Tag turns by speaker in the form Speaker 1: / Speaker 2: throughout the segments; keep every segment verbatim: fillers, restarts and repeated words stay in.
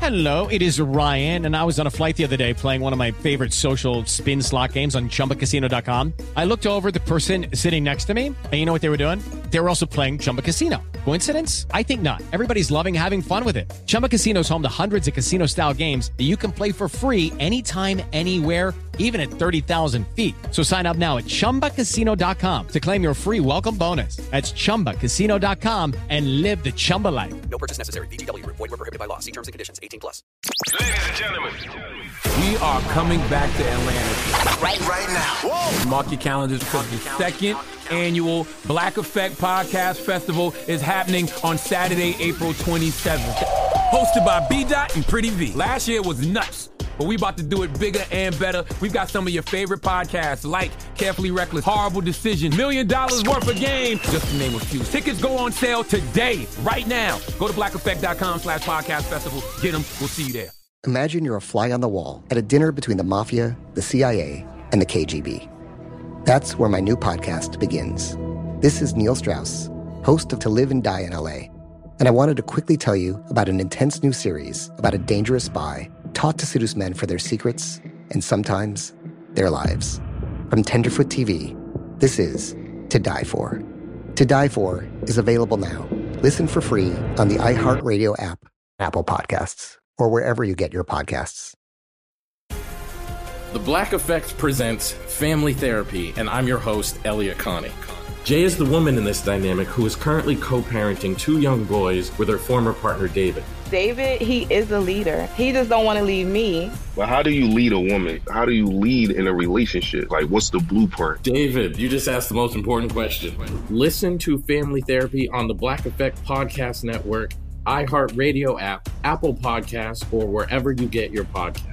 Speaker 1: Hello, it is Ryan, and I was on a flight the other day playing one of my favorite social spin slot games on Chumba Casino dot com. I looked over at the person sitting next to me, and you know what they were doing? They were also playing Chumba Casino. Coincidence? I think not. Everybody's loving having fun with it. Chumba Casino is home to hundreds of casino-style games that you can play for free anytime, anywhere, even at thirty thousand feet. So sign up now at Chumba Casino dot com to claim your free welcome bonus. That's Chumba Casino dot com and live the Chumba life.
Speaker 2: No purchase necessary. V G W. Void where prohibited by law. See terms and conditions. eighteen plus.
Speaker 3: Ladies and gentlemen,
Speaker 4: we are coming back to Atlanta.
Speaker 3: Right, right now. Whoa.
Speaker 4: Mark your calendars because the second annual Black Effect Podcast Festival is happening on Saturday, April twenty-seventh. Hosted by B-Dot and Pretty V. Last year was nuts, but we about to do it bigger and better. We've got some of your favorite podcasts like Carefully Reckless, Horrible Decision, Million Dollars Worth of Game, just to name a few. Tickets go on sale today, right now. Go to black effect dot com slash podcast festival. Get them. We'll see you there.
Speaker 5: Imagine you're a fly on the wall at a dinner between the Mafia, the C I A, and the K G B. That's where my new podcast begins. This is Neil Strauss, host of To Live and Die in L A, and I wanted to quickly tell you about an intense new series about a dangerous spy taught to seduce men for their secrets and sometimes their lives. From Tenderfoot T V, this is To Die For. To Die For is available now. Listen for free on the iHeartRadio app, Apple Podcasts, or wherever you get your podcasts.
Speaker 6: The Black Effect presents Family Therapy, and I'm your host, Elliot Connie. Jay is the woman in this dynamic who is currently co-parenting two young boys with her former partner, David.
Speaker 7: David, he is a leader. He just don't want to leave me.
Speaker 8: But how do you lead a woman? How do you lead in a relationship? Like, what's the blueprint?
Speaker 6: David, you just asked the most important question. Listen to Family Therapy on the Black Effect Podcast Network, iHeartRadio app, Apple Podcasts, or wherever you get your podcasts.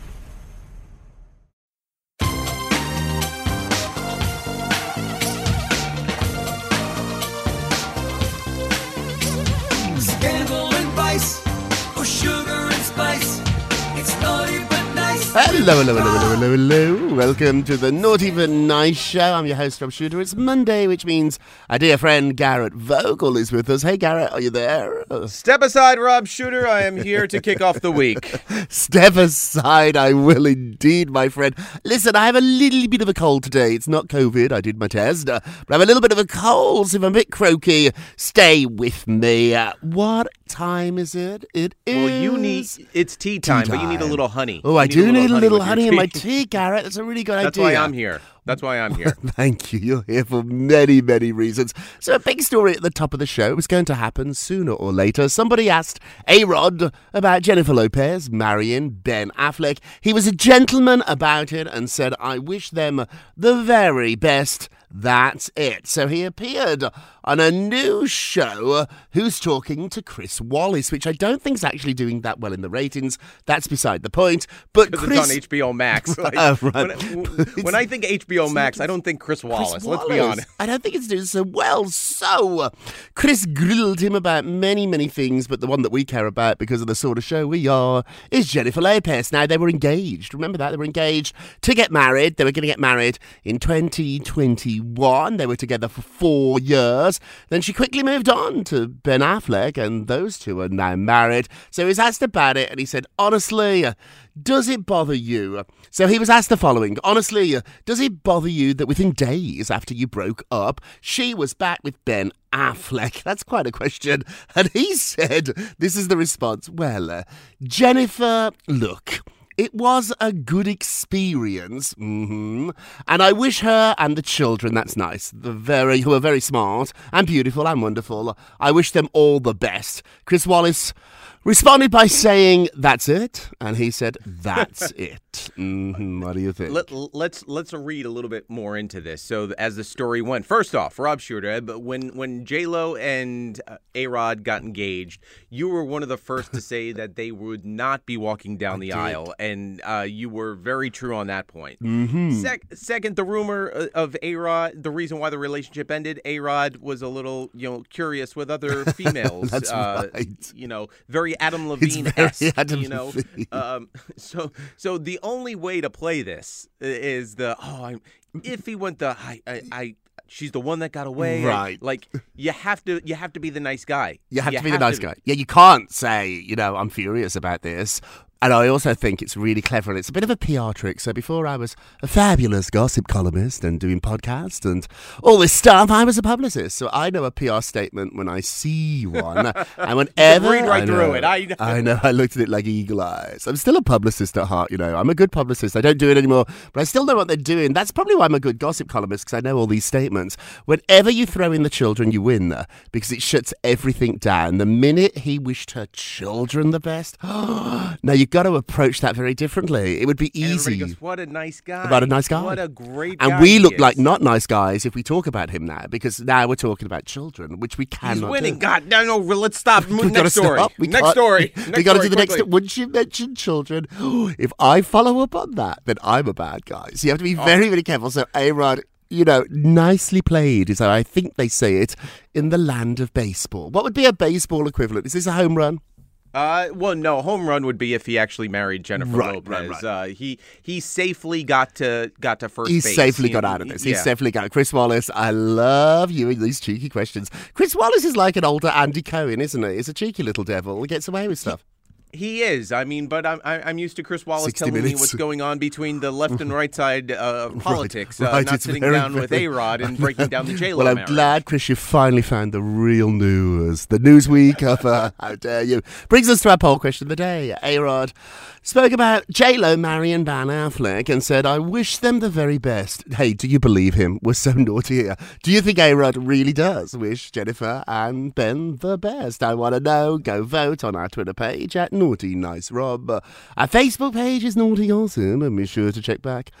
Speaker 9: Scandal and vice, or sugar and spice. It's naughty but nice.
Speaker 10: Hello, hello, hello, hello, hello, hello. Welcome to the Naughty but Nice Show. I'm your host, Rob Shooter. It's Monday, which means our dear friend Garrett Vogel is with us. Hey, Garrett, are you there?
Speaker 11: Step aside, Rob Shooter. I am here to kick off the week.
Speaker 10: Step aside, I will indeed, my friend. Listen, I have a little bit of a cold today. It's not COVID. I did my test. Uh, but I have a little bit of a cold, so if I'm a bit croaky, stay with me. Uh, what time is it? It is...
Speaker 11: Well, you need... It's tea time, tea time. But you need a little honey.
Speaker 10: Oh,
Speaker 11: you
Speaker 10: I
Speaker 11: need
Speaker 10: do
Speaker 11: a little
Speaker 10: need a little honey, honey in my
Speaker 11: tea.
Speaker 10: tea, Garrett. That's a really good
Speaker 11: That's
Speaker 10: idea.
Speaker 11: That's why I'm here. That's why I'm here.
Speaker 10: Thank you. You're here for many, many reasons. So a big story at the top of the show was going to happen sooner or later. Somebody asked A-Rod about Jennifer Lopez marrying Ben Affleck. He was a gentleman about it and said, I wish them the very best. That's it. So he appeared on a new show, Who's Talking to Chris Wallace, which I don't think is actually doing that well in the ratings. That's beside the point. But Chris...
Speaker 11: it's on H B O Max. Like,
Speaker 10: uh, right.
Speaker 11: when, when I think H B O Max, I don't think Chris Wallace.
Speaker 10: Chris
Speaker 11: Let's
Speaker 10: Wallace.
Speaker 11: be honest.
Speaker 10: I don't think it's doing so well. So Chris grilled him about many, many things, but the one that we care about because of the sort of show we are is Jennifer Lopez. Now, they were engaged. Remember that? They were engaged to get married. They were going to get married in twenty twenty-one. They were together for four years. Then she quickly moved on to Ben Affleck, and those two are now married. So he was asked about it, and he said, honestly, does it bother you? So he was asked the following. Honestly, does it bother you that within days after you broke up, she was back with Ben Affleck? That's quite a question. And he said, this is the response. Well, uh, Jennifer, look... It was a good experience, mm-hmm. And I wish her and the children, that's nice, the very who are very smart and beautiful and wonderful, I wish them all the best. Chris Wallace responded by saying, that's it. And he said, that's it. Mm-hmm. What do you think?
Speaker 11: Let, let's let's read a little bit more into this. So as the story went, first off, Rob Shooter, but when, when J-Lo and uh, A-Rod got engaged, you were one of the first to say that they would not be walking down I the did. aisle. And uh, you were very true on that point.
Speaker 10: Mm-hmm.
Speaker 11: Sec- second, the rumor of A-Rod, the reason why the relationship ended, A-Rod was a little, you know, curious with other females.
Speaker 10: That's
Speaker 11: uh,
Speaker 10: right.
Speaker 11: You know, very Adam Levine-esque,
Speaker 10: Adam
Speaker 11: you know.
Speaker 10: Levine.
Speaker 11: Um, so, so the only way to play this is the oh, I'm if he went the I I. I she's the one that got away.
Speaker 10: Right.
Speaker 11: Like you have to you have to be the nice guy.
Speaker 10: You have
Speaker 11: you
Speaker 10: to be
Speaker 11: have
Speaker 10: the nice
Speaker 11: to,
Speaker 10: guy. Yeah, you can't say, you know, I'm furious about this. And I also think it's really clever, and it's a bit of a P R trick. So before I was a fabulous gossip columnist and doing podcasts and all this stuff, I was a publicist. So I know a P R statement when I see one. And whenever...
Speaker 11: read right
Speaker 10: I
Speaker 11: through
Speaker 10: know,
Speaker 11: it. I know.
Speaker 10: I know. I looked at it like eagle eyes. I'm still a publicist at heart, you know. I'm a good publicist. I don't do it anymore, but I still know what they're doing. That's probably why I'm a good gossip columnist, because I know all these statements. Whenever you throw in the children, you win, because it shuts everything down. The minute he wished her children the best, now you've got to approach that very differently. It would be
Speaker 11: And everybody
Speaker 10: easy.
Speaker 11: goes, what a nice guy.
Speaker 10: About a nice guy.
Speaker 11: What a great
Speaker 10: and
Speaker 11: guy.
Speaker 10: And we look
Speaker 11: is.
Speaker 10: like not nice guys if we talk about him now, because now we're talking about children, which we cannot
Speaker 11: He's winning.
Speaker 10: do.
Speaker 11: God, no, no, let's stop.
Speaker 10: We've
Speaker 11: Next story.
Speaker 10: Stop. We
Speaker 11: next
Speaker 10: can't-
Speaker 11: story.
Speaker 10: We
Speaker 11: Next
Speaker 10: got to
Speaker 11: story,
Speaker 10: do the next.
Speaker 11: quickly.
Speaker 10: Once you mention children, if I follow up on that, then I'm a bad guy. So you have to be very, very careful. So A-Rod, you know, nicely played is how I think they say it in the land of baseball. What would be a baseball equivalent? Is this a home run?
Speaker 11: Uh, well, no. Home run would be if he actually married Jennifer
Speaker 10: Right,
Speaker 11: Lopez.
Speaker 10: right, right.
Speaker 11: Uh, he he safely got to got to first
Speaker 10: He's
Speaker 11: base.
Speaker 10: safely
Speaker 11: He-
Speaker 10: got out of this.
Speaker 11: yeah.
Speaker 10: He's safely got. Chris Wallace, I love you in these cheeky questions. Chris Wallace is like an older Andy Cohen, isn't he? He's a cheeky little devil. He gets away with stuff.
Speaker 11: He is. I mean, but I'm I- I'm used to Chris Wallace
Speaker 10: sixty
Speaker 11: telling me
Speaker 10: minutes.
Speaker 11: what's going on between the left and right side uh, of politics,
Speaker 10: Right,
Speaker 11: uh,
Speaker 10: right,
Speaker 11: not
Speaker 10: it's
Speaker 11: sitting
Speaker 10: very,
Speaker 11: down with
Speaker 10: very-
Speaker 11: A-Rod and breaking down the J-Lo
Speaker 10: Well, I'm
Speaker 11: marriage.
Speaker 10: glad, Chris, you finally found the real news. The Newsweek of uh, how dare you. Brings us to our poll question of the day. A-Rod spoke about J-Lo marrying Ben Affleck and said, I wish them the very best. Hey, do you believe him? We're so naughty here. Do you think A-Rod really does wish Jennifer and Ben the best? I want to know. Go vote on our Twitter page at Naughty Nice Rob. Uh, our Facebook page is Naughty Awesome, and be sure to check back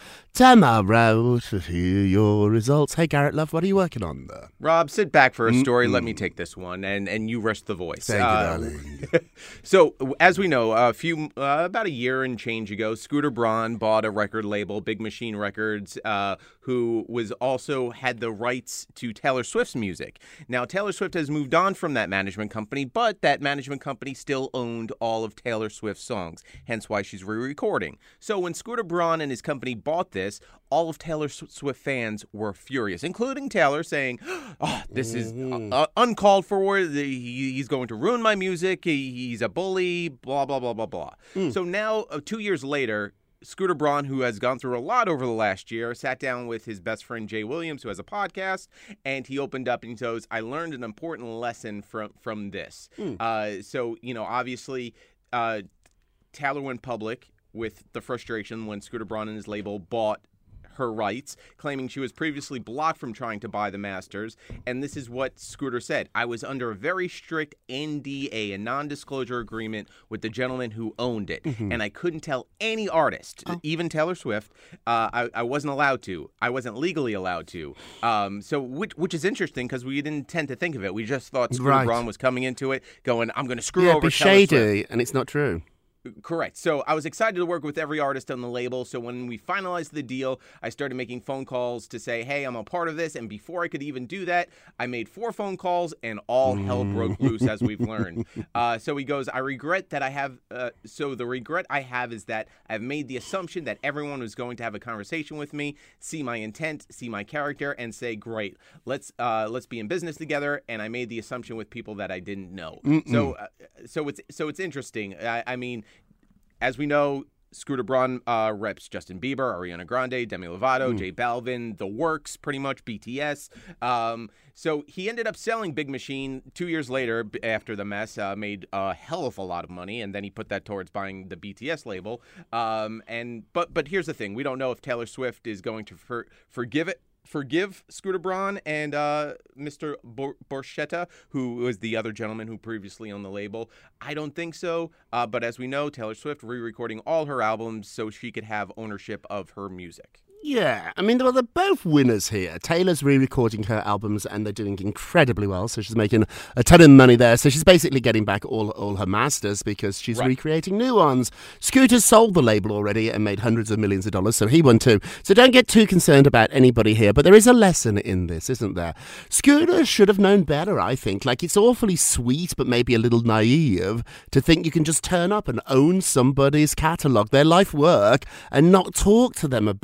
Speaker 10: tomorrow to hear your results. Hey, Garrett Love, what are you working on there?
Speaker 11: Rob, sit back for a story. Let me take this one, and, and you rest the voice.
Speaker 10: Thank you,
Speaker 11: Uh,
Speaker 10: darling.
Speaker 11: So, as we know, a few uh, about a year and change ago, Scooter Braun bought a record label, Big Machine Records, uh, who was also had the rights to Taylor Swift's music. Now, Taylor Swift has moved on from that management company, but that management company still owned all of Taylor Swift's songs, hence why she's re-recording. So, when Scooter Braun and his company bought this, all of Taylor Swift fans were furious, including Taylor, saying, oh, this is uh, uncalled for. He, he's going to ruin my music. He, he's a bully, blah, blah, blah, blah, blah. Mm. So now, uh, two years later, Scooter Braun, who has gone through a lot over the last year, sat down with his best friend Jay Williams, who has a podcast, and he opened up and he goes, I learned an important lesson from, from this. Mm. Uh, so, you know, obviously, uh, Taylor went public with the frustration when Scooter Braun and his label bought her rights, claiming she was previously blocked from trying to buy the masters. And this is what Scooter said. I was under a very strict N D A, a non-disclosure agreement with the gentleman who owned it. Mm-hmm. And I couldn't tell any artist, oh. even Taylor Swift, uh, I, I wasn't allowed to. I wasn't legally allowed to. Um, so, which, which is interesting because we didn't tend to think of it. We just thought Scooter
Speaker 10: right.
Speaker 11: Braun was coming into it going, I'm going to screw
Speaker 10: yeah,
Speaker 11: over
Speaker 10: be
Speaker 11: Taylor
Speaker 10: shady,
Speaker 11: Swift.
Speaker 10: And it's not true.
Speaker 11: Correct. So I was excited to work with every artist on the label. So when we finalized the deal, I started making phone calls to say, hey, I'm a part of this. And before I could even do that, I made four phone calls and all hell broke loose, as we've learned. Uh, so he goes, I regret that I have. Uh, so the regret I have is that I've made the assumption that everyone was going to have a conversation with me, see my intent, see my character, and say, great, let's uh, let's be in business together. And I made the assumption with people that I didn't know. Mm-mm. So uh, so it's so it's interesting. I, I mean, as we know, Scooter Braun uh, reps Justin Bieber, Ariana Grande, Demi Lovato, mm. J Balvin, The Works, pretty much, B T S. Um, so he ended up selling Big Machine two years later after the mess, uh, made a hell of a lot of money, and then he put that towards buying the B T S label. Um, and but but here's the thing. We don't know if Taylor Swift is going to for, forgive it. Forgive Scooter Braun and uh, Mister Bor- Borchetta, who was the other gentleman who previously owned the label. I don't think so. Uh, but as we know, Taylor Swift re-recording all her albums so she could have ownership of her music.
Speaker 10: Yeah, I mean, well, they're both winners here. Taylor's re-recording her albums, and they're doing incredibly well, so she's making a ton of money there. So she's basically getting back all, all her masters because she's right. recreating new ones. Scooter sold the label already and made hundreds of millions of dollars, so he won too. So don't get too concerned about anybody here, but there is a lesson in this, isn't there? Scooter should have known better, I think. Like, it's awfully sweet, but maybe a little naive to think you can just turn up and own somebody's catalogue, their life work, and not talk to them about it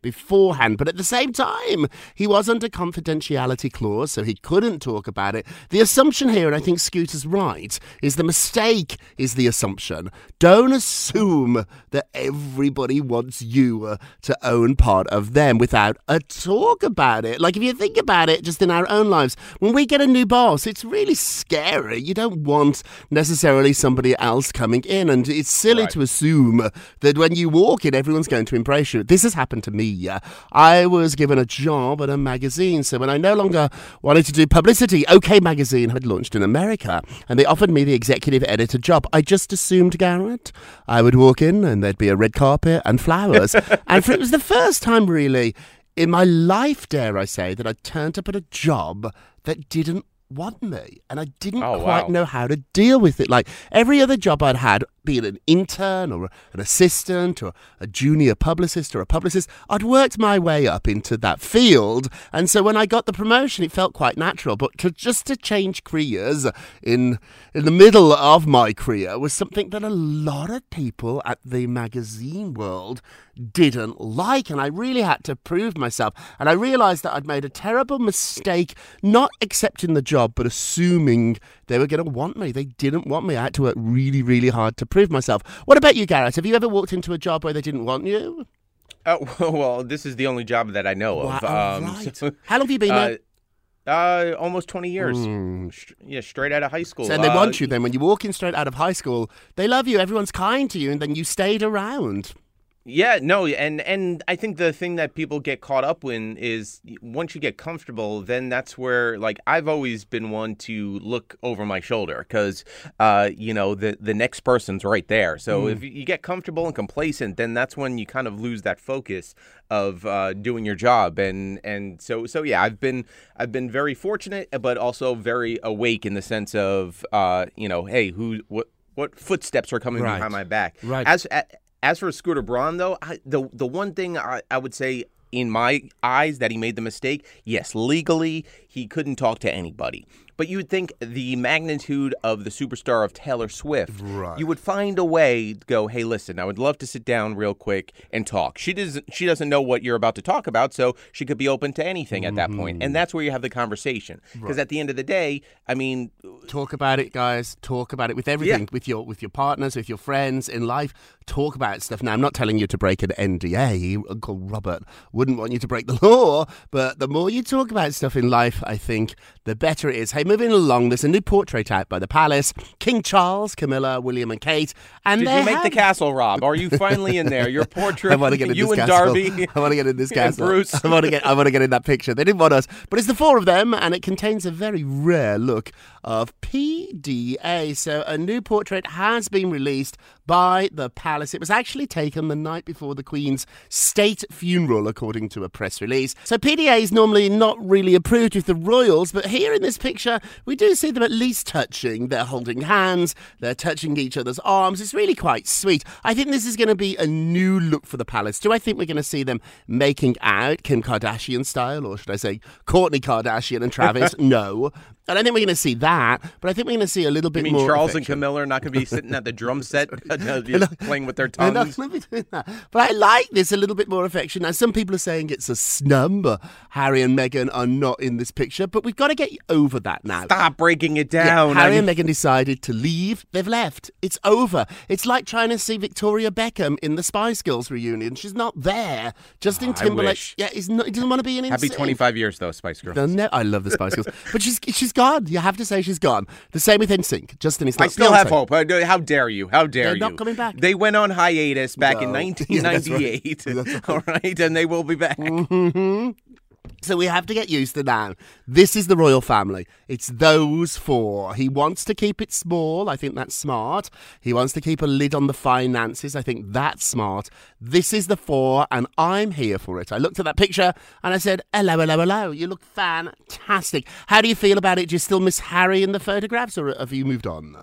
Speaker 10: beforehand. But at the same time, he was under confidentiality clause, so he couldn't talk about it. The assumption here, and I think Scooter's right, is the mistake is the assumption. Don't assume that everybody wants you uh, to own part of them without a talk about it. Like, if you think about it, just in our own lives, when we get a new boss, it's really scary. You don't want necessarily somebody else coming in, and it's silly right. to assume that when you walk in, everyone's going to embrace you. This has happened to me. I was given a job at a magazine, so when I no longer wanted to do publicity, OK Magazine had launched in America, and they offered me the executive editor job. I just assumed, Garrett, I would walk in and there'd be a red carpet and flowers. And for, it was the first time, really, in my life, dare I say, that I turned up at a job that didn't want me, and I didn't
Speaker 11: oh,
Speaker 10: quite
Speaker 11: wow.
Speaker 10: know how to deal with it. Like every other job I'd had, be it an intern or an assistant or a junior publicist or a publicist, I'd worked my way up into that field, and so when I got the promotion, it felt quite natural. But to, just to change careers in in the middle of my career was something that a lot of people at the magazine world didn't like, and I really had to prove myself. And I realised that I'd made a terrible mistake not accepting the job, but assuming they were going to want me. They didn't want me. I had to work really, really hard to prove myself. What about you, Garrett? Have you ever walked into a job where they didn't want you?
Speaker 11: Oh, well, this is the only job that I know of.
Speaker 10: Wow,
Speaker 11: um,
Speaker 10: right.
Speaker 11: so,
Speaker 10: How long have you been
Speaker 11: uh,
Speaker 10: there?
Speaker 11: Uh, almost twenty years.
Speaker 10: Mm.
Speaker 11: Sh- yeah, straight out of high school.
Speaker 10: So, and they
Speaker 11: uh,
Speaker 10: want you then. When you walk in straight out of high school, they love you. Everyone's kind to you, and then you stayed around.
Speaker 11: Yeah, no, and and I think the thing that people get caught up in is once you get comfortable, then that's where, like, I've always been one to look over my shoulder because, uh, you know, the the next person's right there. So mm. if you get comfortable and complacent, then that's when you kind of lose that focus of uh, doing your job. And and so so yeah, I've been I've been very fortunate, but also very awake in the sense of, uh, you know, hey, who what what footsteps are coming
Speaker 10: right.
Speaker 11: behind my back?
Speaker 10: Right.
Speaker 11: As As for Scooter Braun, though, I, the the one thing I, I would say in my eyes that he made the mistake, yes, legally, he couldn't talk to anybody. But you would think the magnitude of the superstar of Taylor Swift,
Speaker 10: right.
Speaker 11: you would find a way to go, hey, listen, I would love to sit down real quick and talk. She doesn't she doesn't know what you're about to talk about, so she could be open to anything at that point. And that's where you have the conversation. Because right. at the end of the day, I mean...
Speaker 10: Talk about it, guys. Talk about it with everything,
Speaker 11: yeah.
Speaker 10: with your with your partners, with your friends in life. Talk about stuff. Now, I'm not telling you to break an N D A. Uncle Robert wouldn't want you to break the law. But the more you talk about stuff in life, I think, the better it is. Hey, moving along, there's a new portrait out by the Palace. King Charles, Camilla, William and Kate. And
Speaker 11: Did
Speaker 10: they
Speaker 11: you make
Speaker 10: have...
Speaker 11: the castle, Rob? Are you finally in there? Your portrait,
Speaker 10: I want to get in
Speaker 11: you
Speaker 10: this
Speaker 11: and
Speaker 10: castle.
Speaker 11: Darby.
Speaker 10: I want to get in this castle.
Speaker 11: Bruce.
Speaker 10: I want to get I want to get in that picture. They didn't want us. But it's the four of them, and it contains a very rare look of P D A. So a new portrait has been released by the Palace. It was actually taken the night before the Queen's state funeral, according to a press release. So P D A is normally not really approved with the royals, but here in this picture, we do see them at least touching. They're holding hands, they're touching each other's arms. It's really quite sweet. I think this is going to be a new look for the Palace. Do I think we're going to see them making out Kim Kardashian style, or should I say Kourtney Kardashian and Travis? No. I don't think we're going to see that, but I think we're going to see a little bit
Speaker 11: you mean
Speaker 10: more.
Speaker 11: Charles
Speaker 10: affection.
Speaker 11: and Camilla are not going to be sitting at the drum set playing with their tongues?
Speaker 10: They're not going to be doing that. But I like this, a little bit more affection. Now, some people are saying it's a snub. Harry and Meghan are not in this picture, but we've got to get over that now.
Speaker 11: Stop breaking it down.
Speaker 10: Yeah, Harry
Speaker 11: I mean...
Speaker 10: and Meghan decided to leave. They've left. It's over. It's like trying to see Victoria Beckham in the Spice Girls reunion. She's not there. Justin
Speaker 11: oh,
Speaker 10: Timberlake, yeah, he's not, he doesn't want to be in.
Speaker 11: Happy twenty-five years, though, Spice Girls.
Speaker 10: Ne- I love the Spice Girls. But she's she's gone. You have to say she's gone. The same with N Sync. Justin is not.
Speaker 11: I still
Speaker 10: Beyonce.
Speaker 11: have hope. How dare you? How dare
Speaker 10: They're
Speaker 11: you?
Speaker 10: They're not coming back.
Speaker 11: They went on hiatus back
Speaker 10: no.
Speaker 11: in nineteen ninety-eight.
Speaker 10: Yeah, that's right.
Speaker 11: All right, and they will be back.
Speaker 10: Mm-hmm. So we have to get used to now. This is the royal family. It's those four. He wants to keep it small. I think that's smart. He wants to keep a lid on the finances. I think that's smart. This is the four, and I'm here for it. I looked at that picture, and I said, hello, hello, hello. You look fantastic. How do you feel about it? Do you still miss Harry in the photographs, or have you moved on?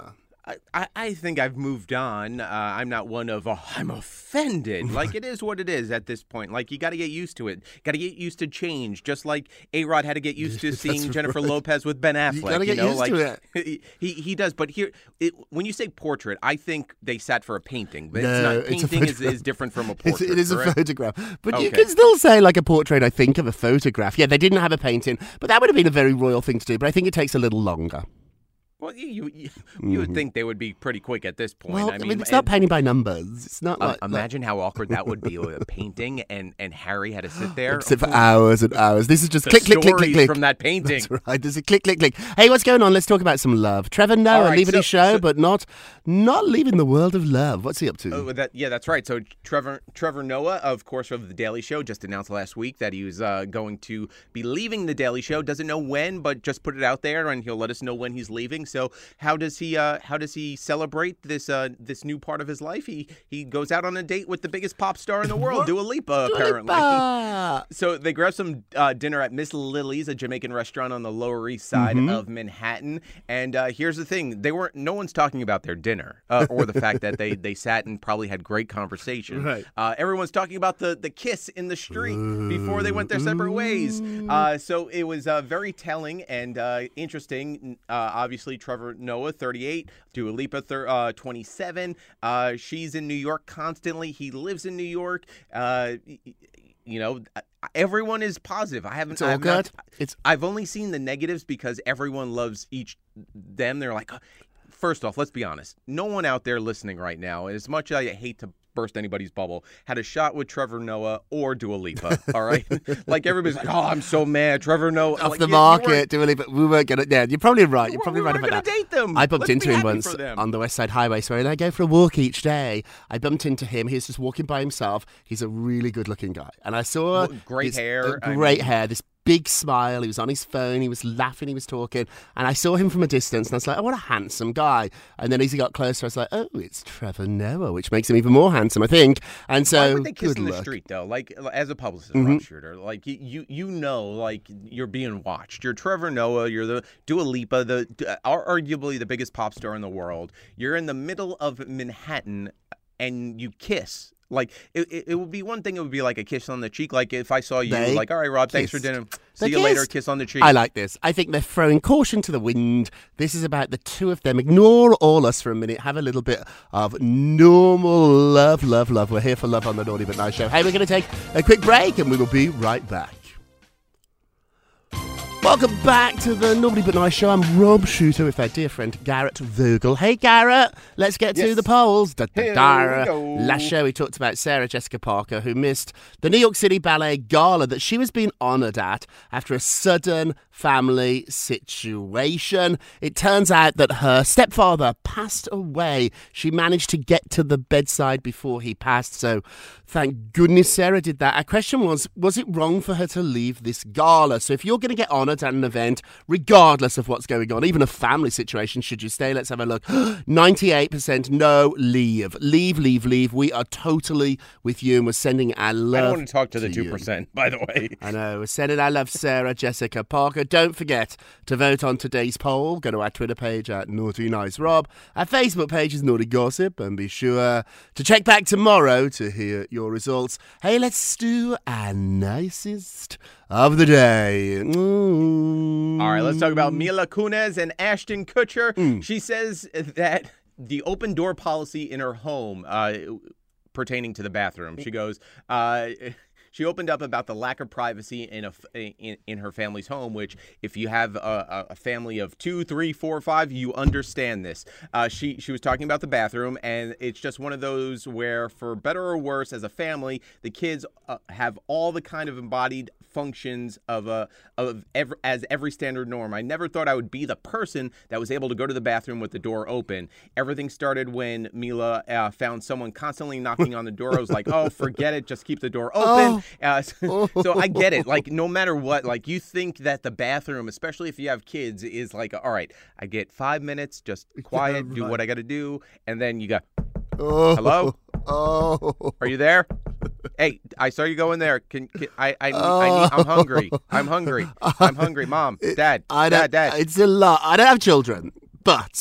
Speaker 11: I, I think I've moved on. Uh, I'm not one of, oh, I'm offended. Like, it is what it is at this point. Like, you got to get used to it. Got to get used to change. Just like A-Rod had to get used to seeing
Speaker 10: That's
Speaker 11: Jennifer
Speaker 10: right.
Speaker 11: Lopez with Ben Affleck.
Speaker 10: You got to get
Speaker 11: know?
Speaker 10: used
Speaker 11: like,
Speaker 10: to
Speaker 11: it. He, he does. But here, it, when you say portrait, I think they sat for a painting. But
Speaker 10: No,
Speaker 11: it's not.
Speaker 10: it's a
Speaker 11: Painting is,
Speaker 10: photograph.
Speaker 11: is different from a
Speaker 10: It's,
Speaker 11: portrait.
Speaker 10: it is
Speaker 11: correct?
Speaker 10: a photograph. But you
Speaker 11: Okay.
Speaker 10: can still say like a portrait, I think, of a photograph. Yeah, they didn't have a painting, but that would have been a very royal thing to do. But I think it takes a little longer.
Speaker 11: Well, you you, you, you would think they would be pretty quick at this point.
Speaker 10: Well,
Speaker 11: I mean,
Speaker 10: it's not
Speaker 11: and-
Speaker 10: painting by numbers. It's not
Speaker 11: Uh,
Speaker 10: like...
Speaker 11: imagine how awkward that would be with a painting, and, and Harry had to sit there.
Speaker 10: Sit for hours and hours. This is just
Speaker 11: The
Speaker 10: click, click, click, click,
Speaker 11: stories
Speaker 10: click.
Speaker 11: from that painting.
Speaker 10: That's right. There's a click, click, click. Hey, what's going on? Let's talk about some love. Trevor Noah
Speaker 11: All right,
Speaker 10: leaving
Speaker 11: so-
Speaker 10: his show,
Speaker 11: so-
Speaker 10: but not not leaving the world of love. What's he up to?
Speaker 11: Oh, that, yeah, that's right. So Trevor Trevor Noah, of course, of The Daily Show, just announced last week that he was uh, going to be leaving The Daily Show. Doesn't know when, but just put it out there, and he'll let us know when he's leaving. So how does he uh, how does he celebrate this uh, this new part of his life? He he goes out on a date with the biggest pop star in the world, Dua Lipa, apparently.
Speaker 10: Lipa.
Speaker 11: So they grabbed some uh, dinner at Miss Lily's, a Jamaican restaurant on the Lower East Side
Speaker 10: Mhm.
Speaker 11: of Manhattan. And uh, here's the thing: they weren't. No one's talking about their dinner uh, or the fact that they, they sat and probably had great conversation.
Speaker 10: Right.
Speaker 11: Uh, everyone's talking about the the kiss in the street before they went their separate ways. Uh, so it was uh, very telling and uh, interesting. Uh, obviously, Trevor Noah, thirty-eight, Dua Lipa, thir- uh, twenty-seven. Uh, she's in New York constantly. He lives in New York. Uh, you know, everyone is positive. I haven't.
Speaker 10: It's all
Speaker 11: I've not-
Speaker 10: good. It's
Speaker 11: I've only seen the negatives because everyone loves each them. They're like, first off, let's be honest. No one out there listening right now, as much as I hate to burst anybody's bubble, had a shot with Trevor Noah or Dua Lipa. All right, like everybody's like, oh, I'm so mad, Trevor Noah
Speaker 10: off
Speaker 11: like,
Speaker 10: the
Speaker 11: you- you
Speaker 10: market,
Speaker 11: weren't-
Speaker 10: Dua Lipa. We weren't going to... Yeah, you're probably right. You're
Speaker 11: we
Speaker 10: probably
Speaker 11: weren't
Speaker 10: right about
Speaker 11: gonna
Speaker 10: that.
Speaker 11: date them.
Speaker 10: I bumped
Speaker 11: Let's
Speaker 10: into
Speaker 11: be
Speaker 10: him
Speaker 11: happy
Speaker 10: once
Speaker 11: for them.
Speaker 10: on the West Side Highway. So when I go for a walk each day, I bumped into him. He was just walking by himself. He's a really good-looking guy. And I saw...
Speaker 11: Well, great
Speaker 10: his-
Speaker 11: hair,
Speaker 10: uh,
Speaker 11: I
Speaker 10: great
Speaker 11: mean-
Speaker 10: hair. This big smile. He was on his phone. He was laughing. He was talking. And I saw him from a distance. And I was like, oh, what a handsome guy. And then as he got closer, I was like, oh, it's Trevor Noah, which makes him even more handsome, I think. And so,
Speaker 11: Why would they kiss
Speaker 10: good
Speaker 11: in the
Speaker 10: luck.
Speaker 11: street though? Like as a publicist,
Speaker 10: Mhm.
Speaker 11: Rob Shooter, like you, you, you know, like you're being watched. You're Trevor Noah. You're the Dua Lipa, the uh, arguably the biggest pop star in the world. You're in the middle of Manhattan, and you kiss. Like it, it, it would be one thing. It would be like a kiss on the cheek. Like if I saw you,
Speaker 10: They
Speaker 11: like, all right, Rob, thanks for
Speaker 10: kissed.
Speaker 11: dinner.
Speaker 10: They
Speaker 11: See you later.
Speaker 10: kissed.
Speaker 11: Kiss on the cheek.
Speaker 10: I like this. I think they're throwing caution to the wind. This is about the two of them. Ignore all us for a minute. Have a little bit of normal love, love, love. We're here for love on the Naughty But Nice Show. Hey, we're going to take a quick break and we will be right back. Welcome back to the Naughty But Nice Show. I'm Rob Shooter with our dear friend Garrett Vogel. Hey, Garrett, let's get to
Speaker 11: Yes.
Speaker 10: the polls. Da, da,
Speaker 11: Here
Speaker 10: da.
Speaker 11: we go.
Speaker 10: Last show we talked about Sarah Jessica Parker, who missed the New York City Ballet Gala that she was being honoured at after a sudden family situation. It turns out that her stepfather passed away. She managed to get to the bedside before he passed, so thank goodness Sarah did that. Our question was, was it wrong for her to leave this gala? So if you're going to get honoured at an event, regardless of what's going on, even a family situation, should you stay? Let's have a look. ninety-eight percent no, leave. Leave, leave, leave. We are totally with you and we're sending our love
Speaker 11: I don't want to talk to the
Speaker 10: to
Speaker 11: two
Speaker 10: you.
Speaker 11: percent. By the way,
Speaker 10: I know. We're sending our love, Sarah Jessica Parker. Don't forget to vote on today's poll. Go to our Twitter page at Naughty Nice Rob. Our Facebook page is Naughty Gossip. And be sure to check back tomorrow to hear your results. Hey, let's do our nicest of the day. Mm.
Speaker 11: all right, let's talk about Mila Kunis and Ashton Kutcher.
Speaker 10: Mm.
Speaker 11: She says that the open door policy in her home, uh, pertaining to the bathroom, she goes, uh, she opened up about the lack of privacy in a in, in her family's home, which if you have a, a family of two, three, four, five, you understand this. Uh, she she was talking about the bathroom, and it's just one of those where, for better or worse, as a family, the kids uh, have all the kind of embodied functions of a of every, as every standard norm. I never thought I would be the person that was able to go to the bathroom with the door open. Everything started when Mila uh, found someone constantly knocking on the door. I was like, oh, forget it, just keep the door open.
Speaker 10: Oh.
Speaker 11: Uh, so, so I get it. Like, no matter what, like, you think that the bathroom, especially if you have kids, is like, all right, I get five minutes, just quiet, do what I got to do, and then you got,
Speaker 10: Oh.
Speaker 11: hello?
Speaker 10: Oh.
Speaker 11: Are you there? Hey, I saw you go in there. Can, can I? I, I need, I'm hungry. I'm hungry. I'm hungry. Mom, Dad,
Speaker 10: I
Speaker 11: Dad,
Speaker 10: don't,
Speaker 11: Dad.
Speaker 10: It's a lot. I don't have children, but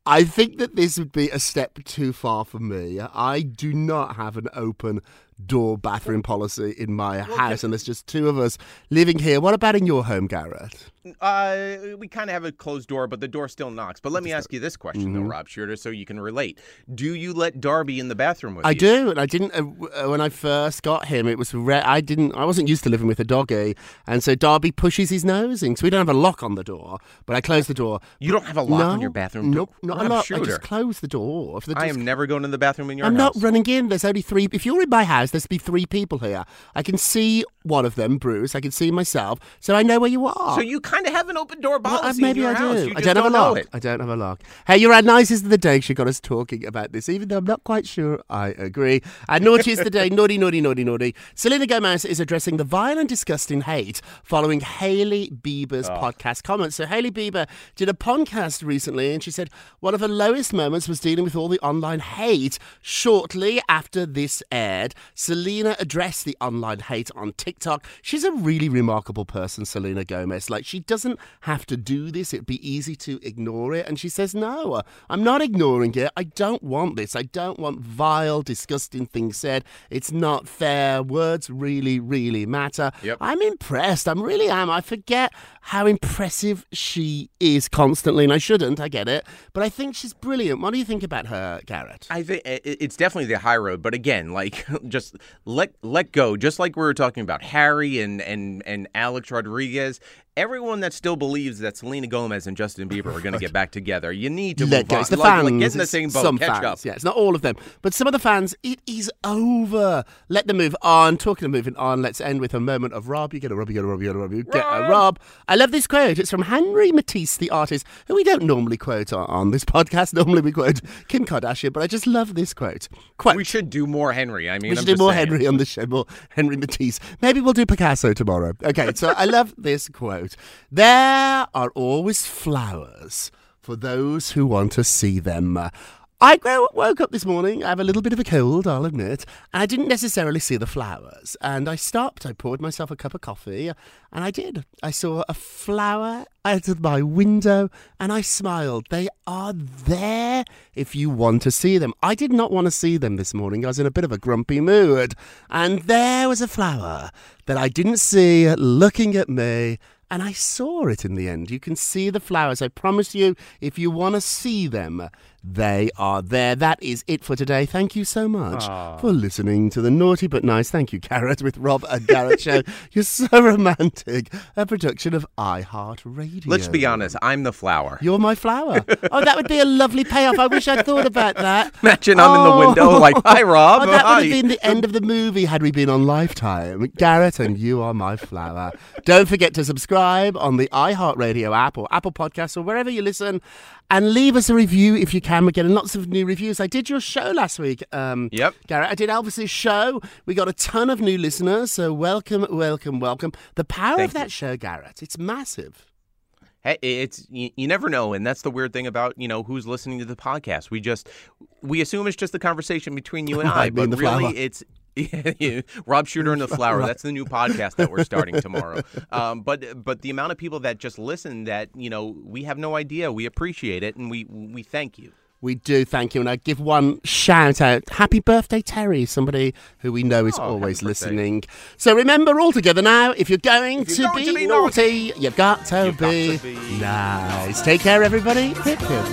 Speaker 10: I think that this would be a step too far for me. I do not have an open door bathroom policy in my house, and there's just two of us living here. What about in your home, Garrett?
Speaker 11: Uh, we kind of have a closed door, but the door still knocks. But let me ask you this question,
Speaker 10: Mm-hmm.
Speaker 11: though, Rob Shooter, so you can relate. Do you let Darby in the bathroom with
Speaker 10: I
Speaker 11: you?
Speaker 10: do, and I didn't uh, w- uh, when I first got him. It was re- I didn't. I wasn't used to living with a doggy, and so Darby pushes his nose in. So we don't have a lock on the door, but I close the door.
Speaker 11: You don't have a lock
Speaker 10: no,
Speaker 11: on your bathroom door?
Speaker 10: Nope, not
Speaker 11: Rob
Speaker 10: a lock.
Speaker 11: Shooter.
Speaker 10: I just close the door. If the
Speaker 11: I
Speaker 10: door's-
Speaker 11: am never going to the bathroom in your
Speaker 10: I'm
Speaker 11: house.
Speaker 10: not running in. There's only three. If you're in my house, there's be three people here. I can see one of them, Bruce. I can see myself, so I know where you are.
Speaker 11: So you kind of have an open door
Speaker 10: Well, uh,
Speaker 11: policy
Speaker 10: maybe
Speaker 11: in your
Speaker 10: I
Speaker 11: house.
Speaker 10: do.
Speaker 11: You
Speaker 10: I
Speaker 11: just
Speaker 10: don't have a
Speaker 11: know
Speaker 10: lock.
Speaker 11: it.
Speaker 10: I don't have a lock. Hey, you're our nicest of the day. She got us talking about this, even though I'm not quite sure I agree. And naughtiest of the day, naughty, naughty, naughty, naughty. Selena Gomez is addressing the violent, disgusting hate following Hailey Bieber's
Speaker 11: Oh.
Speaker 10: podcast comments. So Hailey Bieber did a podcast recently, and she said one of her lowest moments was dealing with all the online hate. Shortly after this aired, Selena addressed the online hate on TikTok. She's a really remarkable person, Selena Gomez. Like, she doesn't have to do this. It'd be easy to ignore it. And she says, no, I'm not ignoring it. I don't want this. I don't want vile, disgusting things said. It's not fair. Words really, really matter.
Speaker 11: Yep.
Speaker 10: I'm impressed. I really am. I forget how impressive she is constantly. And I shouldn't. I get it. But I think she's brilliant. What do you think about her, Garrett?
Speaker 11: I think it's definitely the high road, but again, like just let let go. Just like we were talking about Harry and and and Alex Rodriguez. Everyone that still believes that Selena Gomez and Justin Bieber are going to get back together, you need to
Speaker 10: Let
Speaker 11: move
Speaker 10: go.
Speaker 11: on.
Speaker 10: It's the
Speaker 11: like,
Speaker 10: fans.
Speaker 11: like get in the
Speaker 10: It's
Speaker 11: same boat.
Speaker 10: Some
Speaker 11: Catch
Speaker 10: fans.
Speaker 11: up.
Speaker 10: Yeah, it's not all of them, but some of the fans. It is over. Let them move on. Talking of moving on, let's end with a moment of Rob. You get a Rob. You get a Rob. You get a Rob. You get a Rob. I love this quote. It's from Henry Matisse, the artist, who we don't normally quote on, on this podcast. Normally we quote Kim Kardashian, but I just love this quote. Quote.
Speaker 11: We should do more Henry. I mean,
Speaker 10: We
Speaker 11: I'm
Speaker 10: should do
Speaker 11: just
Speaker 10: more
Speaker 11: saying.
Speaker 10: Henry on the show, more Henry Matisse. Maybe we'll do Picasso tomorrow. Okay, so I love this quote. There are always flowers for those who want to see them. I woke up this morning, I have a little bit of a cold, I'll admit, and I didn't necessarily see the flowers. And I stopped, I poured myself a cup of coffee, and I did. I saw a flower out of my window, and I smiled. They are there if you want to see them. I did not want to see them this morning. I was in a bit of a grumpy mood. And there was a flower that I didn't see looking at me, and I saw it in the end. You can see the flowers. I promise you, if you want to see them, they are there. That is it for today. Thank you so much
Speaker 11: Aww.
Speaker 10: for listening to the Naughty But Nice. Thank you, Garrett, with Rob and Garrett Show. You're so romantic. A production of iHeartRadio.
Speaker 11: Let's be honest. I'm the flower.
Speaker 10: You're my flower. Oh, that would be a lovely payoff. I wish I'd thought about that.
Speaker 11: Imagine I'm in the
Speaker 10: Oh.
Speaker 11: window like, hi, Rob.
Speaker 10: Oh, that
Speaker 11: Hi.
Speaker 10: would have been the end of the movie had we been on Lifetime. Garrett, and you are my flower. Don't forget to subscribe on the iHeartRadio app or Apple Podcasts or wherever you listen. And leave us a review if you can. We're getting lots of new reviews. I did your show last week, um,
Speaker 11: Yep.
Speaker 10: Garrett. I did Elvis's show. We got a ton of new listeners. So welcome, welcome, welcome. The power
Speaker 11: Thank
Speaker 10: of that show, Garrett, it's massive.
Speaker 11: Hey, it's you, you never know, and that's the weird thing about you know who's listening to the podcast. We just we assume it's just a conversation between you and I,
Speaker 10: I mean
Speaker 11: but
Speaker 10: the
Speaker 11: really
Speaker 10: flower.
Speaker 11: it's yeah, Rob Shooter and the Flower. That's the new podcast that we're starting tomorrow. Um, but but the amount of people that just listen, that you know, we have no idea. We appreciate it, and we we thank you.
Speaker 10: We do, thank you. And I give one shout out. Happy birthday, Terry, somebody who we know is
Speaker 11: Oh,
Speaker 10: always
Speaker 11: happy birthday.
Speaker 10: listening. So remember, all together now, if you're going,
Speaker 11: If
Speaker 10: to,
Speaker 11: you're
Speaker 10: be
Speaker 11: going to be
Speaker 10: naughty, you've got to,
Speaker 11: You've got
Speaker 10: be,
Speaker 11: to be
Speaker 10: nice. Take care, everybody. Take care.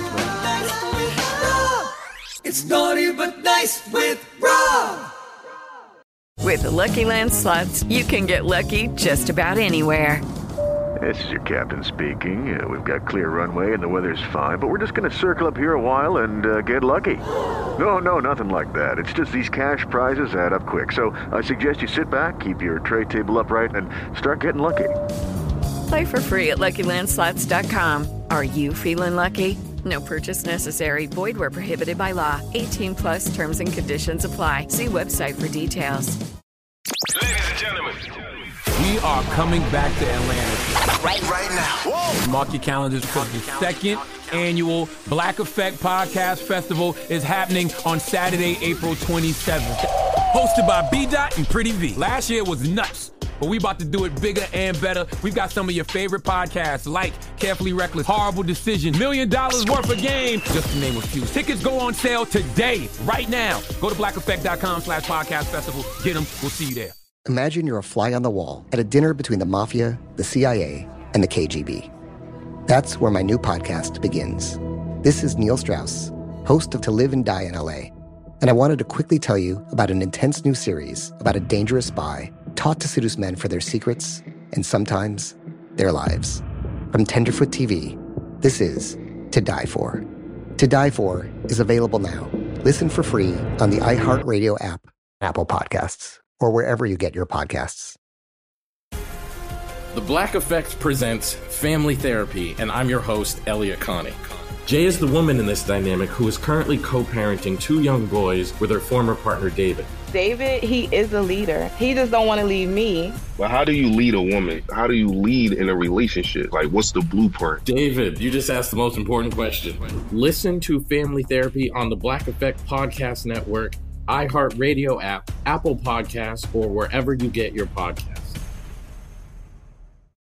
Speaker 9: It's naughty but nice with Rob.
Speaker 12: With the Lucky Land Slots, you can get lucky just about anywhere.
Speaker 13: This is your captain speaking. Uh, we've got clear runway and the weather's fine, but we're just going to circle up here a while and uh, get lucky. No, no, nothing like that. It's just these cash prizes add up quick. So I suggest you sit back, keep your tray table upright, and start getting lucky.
Speaker 12: Play for free at Lucky Land Slots dot com. Are you feeling lucky? No purchase necessary. Void where prohibited by law. eighteen plus terms and conditions apply. See website for details.
Speaker 3: Ladies and gentlemen.
Speaker 4: We are coming back to Atlanta.
Speaker 3: Right, right now. Whoa.
Speaker 4: Mark your calendars because the second annual Black Effect Podcast Festival is happening on Saturday, April twenty-seventh. Hosted by B. Dot and Pretty V. Last year was nuts. but we about to do it bigger and better. We've got some of your favorite podcasts like Carefully Reckless, Horrible Decision, Million Dollars Worth of Game, just to name a few. Tickets go on sale today, right now. Go to black effect dot com slash podcast festival. Get them. We'll see you there.
Speaker 5: Imagine you're a fly on the wall at a dinner between the mafia, the C I A, and the K G B. That's where my new podcast begins. This is Neil Strauss, host of To Live and Die in L A, and I wanted to quickly tell you about an intense new series about a dangerous spy taught to seduce men for their secrets and sometimes their lives. From Tenderfoot T V, this is To Die For. To Die For is available now. Listen for free on the iHeartRadio app, Apple Podcasts, or wherever you get your podcasts.
Speaker 6: The Black Effect presents Family Therapy, and I'm your host, Elliot Connie. Jay is the woman in this dynamic who is currently co-parenting two young boys with her former partner, David.
Speaker 7: David, he is a leader. He just don't want to leave me.
Speaker 8: But how do you lead a woman? How do you lead in a relationship? Like, what's the blueprint?
Speaker 6: David, you just asked the most important question. Listen to Family Therapy on the Black Effect Podcast Network, iHeartRadio app, Apple Podcasts, or wherever you get your podcasts.